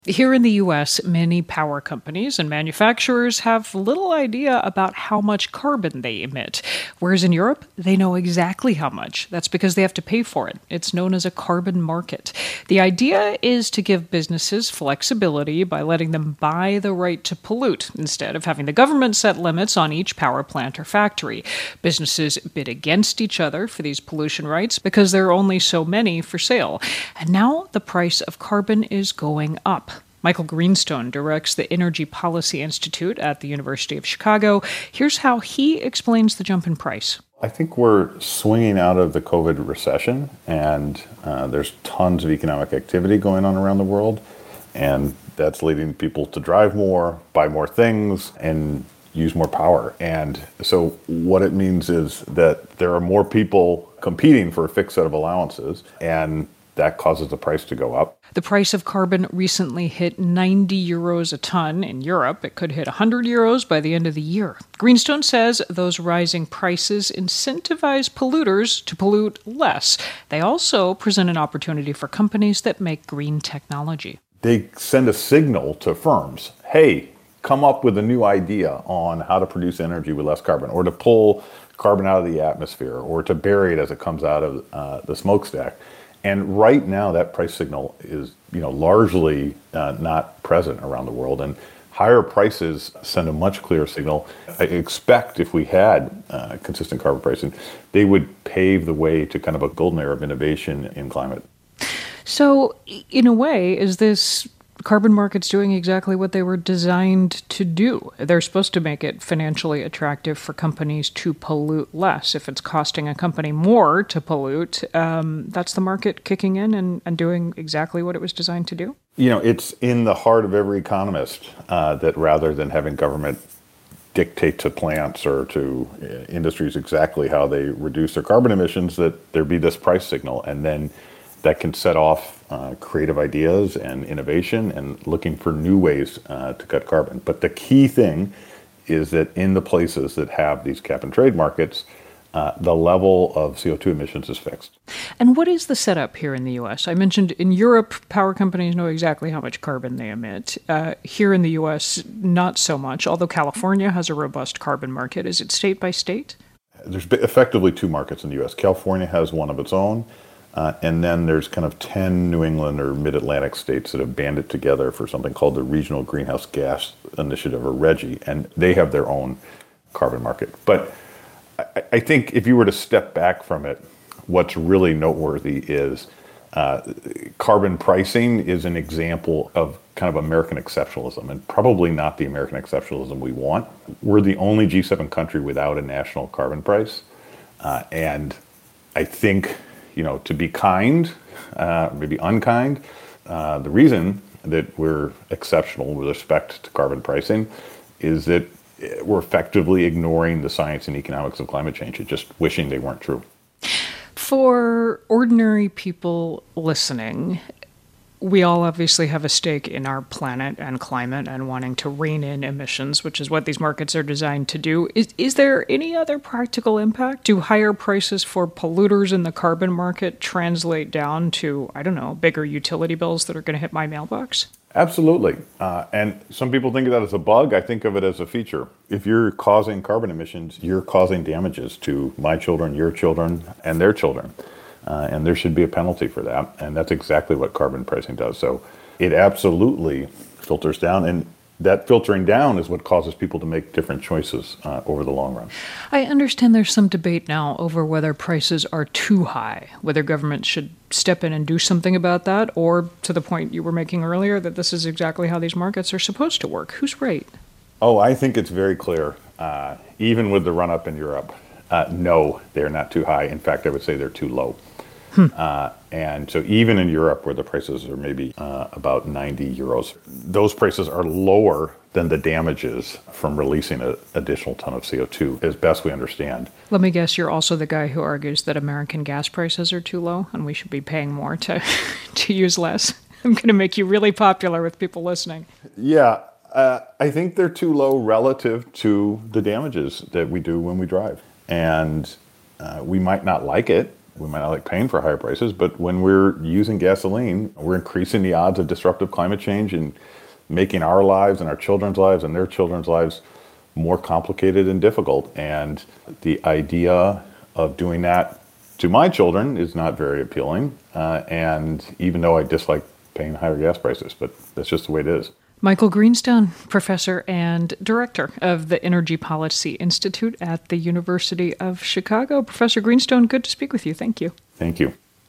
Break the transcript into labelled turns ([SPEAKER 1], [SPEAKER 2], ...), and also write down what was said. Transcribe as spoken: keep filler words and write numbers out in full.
[SPEAKER 1] Here in the U S, many power companies and manufacturers have little idea about how much carbon they emit, whereas in Europe, they know exactly how much. That's because they have to pay for it. It's known as a carbon market. The idea is to give businesses flexibility by letting them buy the right to pollute instead of having the government set limits on each power plant or factory. Businesses bid against each other for these pollution rights because there are only so many for sale. And now the price of carbon is going up. Michael Greenstone directs the Energy Policy Institute at the University of Chicago. Here's how he explains the jump in price.
[SPEAKER 2] I think we're swinging out of the COVID recession, and uh, there's tons of economic activity going on around the world, and that's leading people to drive more, buy more things, and use more power. And so what it means is that there are more people competing for a fixed set of allowances, and that causes the price to go up.
[SPEAKER 1] The price of carbon recently hit ninety euros a ton in Europe. It could hit one hundred euros by the end of the year. Greenstone says those rising prices incentivize polluters to pollute less. They also present an opportunity for companies that make green technology.
[SPEAKER 2] They send a signal to firms, hey, come up with a new idea on how to produce energy with less carbon, or to pull carbon out of the atmosphere, or to bury it as it comes out of uh, the smokestack. And right now, that price signal is, you know, largely uh, not present around the world. And higher prices send a much clearer signal. I expect if we had uh, consistent carbon pricing, they would pave the way to kind of a golden era of innovation in climate.
[SPEAKER 1] So, in a way, is this carbon markets doing exactly what they were designed to do? They're supposed to make it financially attractive for companies to pollute less. If it's costing a company more to pollute, um, that's the market kicking in and, and doing exactly what it was designed to do?
[SPEAKER 2] You know, it's in the heart of every economist uh, that rather than having government dictate to plants or to uh, industries exactly how they reduce their carbon emissions, that there be this price signal, and then that can set off uh, creative ideas and innovation and looking for new ways uh, to cut carbon. But the key thing is that in the places that have these cap and trade markets, uh, the level of C O two emissions is fixed.
[SPEAKER 1] And what is the setup here in the U S? I mentioned in Europe, power companies know exactly how much carbon they emit. Uh, here in the U S, not so much, although California has a robust carbon market. Is it state by state?
[SPEAKER 2] There's effectively two markets in the U S. California has one of its own. Uh, and then there's kind of ten New England or Mid-Atlantic states that have banded together for something called the Regional Greenhouse Gas Initiative, or RGGI, and they have their own carbon market. But I, I think if you were to step back from it, what's really noteworthy is uh, carbon pricing is an example of kind of American exceptionalism, and probably not the American exceptionalism we want. We're the only G seven country without a national carbon price, uh, and I think, you know, to be kind, uh, maybe unkind, uh, the reason that we're exceptional with respect to carbon pricing is that we're effectively ignoring the science and economics of climate change and just wishing they weren't true.
[SPEAKER 1] For ordinary people listening, we all obviously have a stake in our planet and climate and wanting to rein in emissions, which is what these markets are designed to do. Is, is there any other practical impact? Do higher prices for polluters in the carbon market translate down to, I don't know, bigger utility bills that are going to hit my mailbox?
[SPEAKER 2] Absolutely. Uh, and some people think of that as a bug. I think of it as a feature. If you're causing carbon emissions, you're causing damages to my children, your children, and their children. Uh, and there should be a penalty for that. And that's exactly what carbon pricing does. So it absolutely filters down. And that filtering down is what causes people to make different choices uh, over the long run.
[SPEAKER 1] I understand there's some debate now over whether prices are too high, whether governments should step in and do something about that, or to the point you were making earlier, that this is exactly how these markets are supposed to work. Who's right?
[SPEAKER 2] Oh, I think it's very clear, uh, even with the run-up in Europe. Uh, no, they're not too high. In fact, I would say they're too low. Hmm. Uh, and so even in Europe, where the prices are maybe uh, about ninety euros, those prices are lower than the damages from releasing an additional ton of C O two, as best we understand.
[SPEAKER 1] Let me guess, you're also the guy who argues that American gas prices are too low and we should be paying more to, to use less. I'm going to make you really popular with people listening.
[SPEAKER 2] Yeah, uh, I think they're too low relative to the damages that we do when we drive. And uh, we might not like it, We might not like paying for higher prices, but when we're using gasoline, we're increasing the odds of disruptive climate change and making our lives and our children's lives and their children's lives more complicated and difficult. And the idea of doing that to my children is not very appealing. Uh, and even though I dislike paying higher gas prices, but that's just the way it is.
[SPEAKER 1] Michael Greenstone, professor and director of the Energy Policy Institute at the University of Chicago. Professor Greenstone, good to speak with you. Thank you.
[SPEAKER 2] Thank you.